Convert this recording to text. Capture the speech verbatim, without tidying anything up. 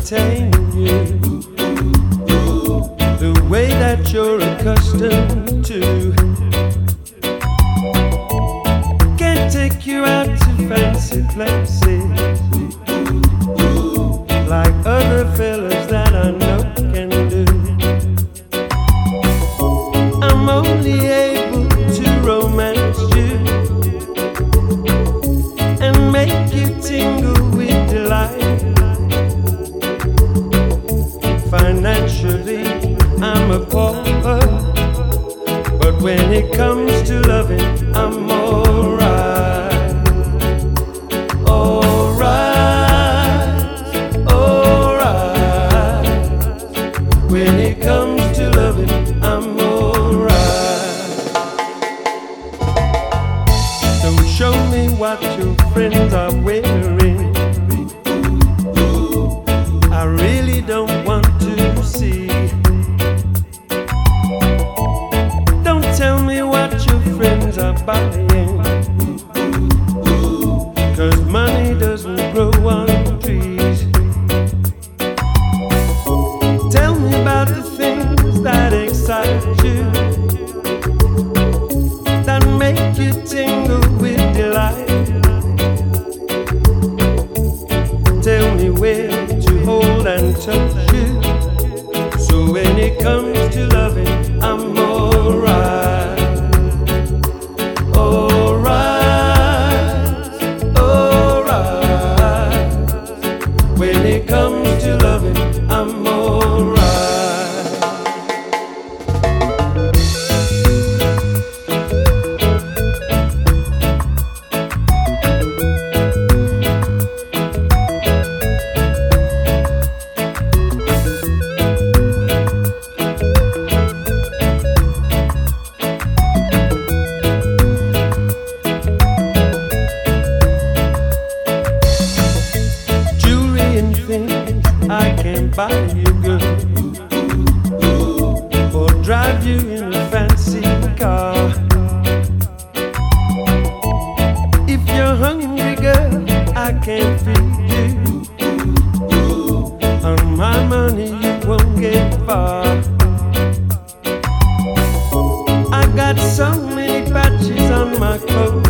entertain you the way that you're accustomed to. Can't take you out to fancy places like other fellas that I know can do. I'm only able to romance you and make you tingle with delight. Financially, I'm a pauper, but when it comes to loving, I'm alright. Alright, alright. When it comes to loving, I'm alright. Don't show me what your friends are wearing. I really don't want to see. Don't tell me what your friends are buying, 'cause money doesn't grow on trees. Tell me about the things that excite you, that make you tingle with delight. Tell me where to hold and touch you, so when it comes to loving, I'm alright. Alright, alright. When it comes to loving, I'm alright. I can buy you good, or drive you in a fancy car. If you're hungry, girl, I can feed you. On my money, you won't get far. I got so many patches on my clothes,